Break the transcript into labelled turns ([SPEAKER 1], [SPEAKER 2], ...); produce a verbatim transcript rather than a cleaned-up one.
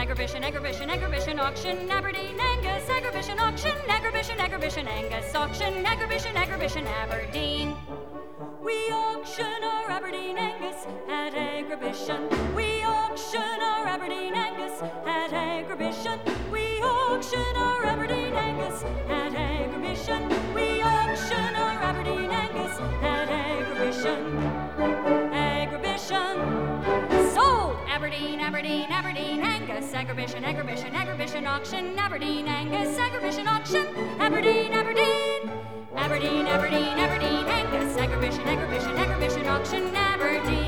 [SPEAKER 1] Agribition, Agribition, Agribition auction, Aberdeen, Angus, Agribition auction, Agribition, Agribition, Angus auction, Agribition, Agribition, Aberdeen. We auction our Aberdeen Angus at Agribition. We auction our Aberdeen Angus at Agribition. We auction our Aberdeen Angus at Agribition. We auction our Aberdeen Angus at Agribition. Agribition. Sold! Aberdeen, Aberdeen, Aberdeen Angus. Agribition, Agribition, Agribition auction. Aberdeen Angus, Agribition auction. Aberdeen, Aberdeen. Aberdeen, Aberdeen, Aberdeen Angus. Agribition, Agribition, Agribition auction. Aberdeen.